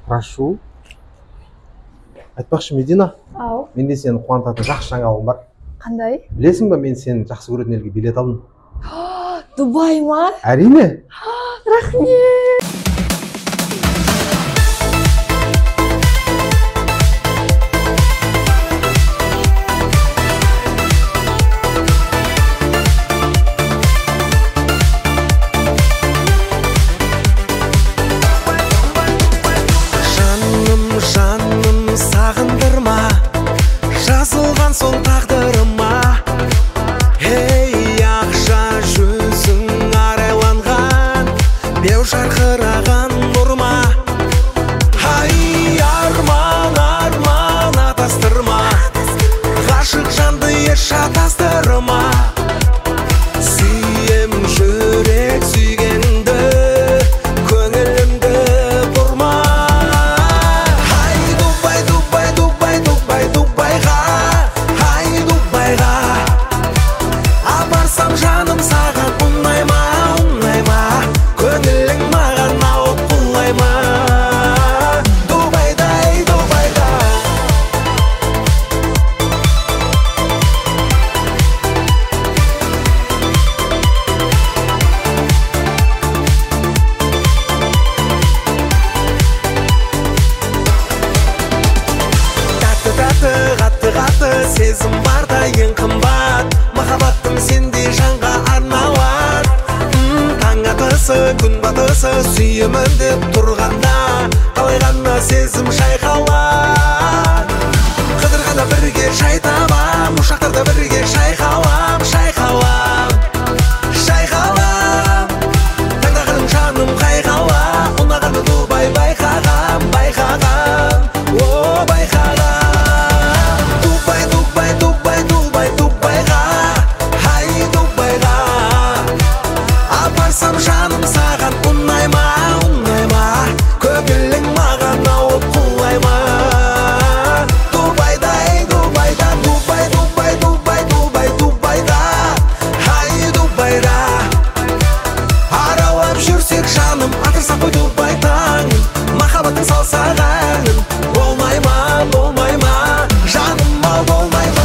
прошу. Айтпақшы, Медина, Ау, менде сені қуантатын жақсы жаңалығым бар. қандай? Білесің ба, мен сені жақсы көретін елге билет алдым. Дубай ма? Әрине. Рахмет! Жаным сағындырма, жазылған сол тағдырыма. Ей, ақша жүзің арайланған, беу жарқыраған нұрма. Ай, арман атастырма, ғашық жанды еш шатастырма. Сүйем жүрек сүйгенді, көңілімді бұрма. Апарсам жаным саған ұнайма, көңілің маған ауып құлайма. Дубайдай, Дубайда. Қатты сезім барда ең қымбат, махаббатым сендей жанға арналар. Таң атысы, күн батысы, сүйемін деп тұрғанда, қалай ғана сезім шайқалар. Қыдырғанда бірге жай табам, ұшақтарда бірге шайқалам. Таңдағаным жаным қайғала, ұнағаны Дубай байқағам. О, байқағам. Апарсам жаным саған ұнайма, көңілің маған ауып құлайма. Дубайдай, Дубайда, Дубайда. Ай, Дубайда. Аралап жүрсек жаным, атырсақ қой Дубайдан. Махаббаттың салсақ әнін, болмайма, жаным ау болмайма.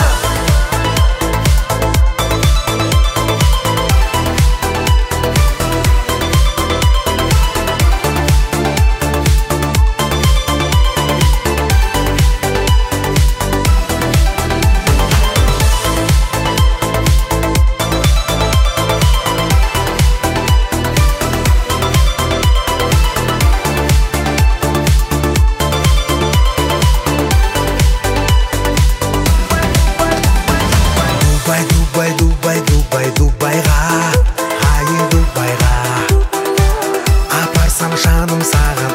Дубайға, ай, Дубайға. Апарсам жаным саған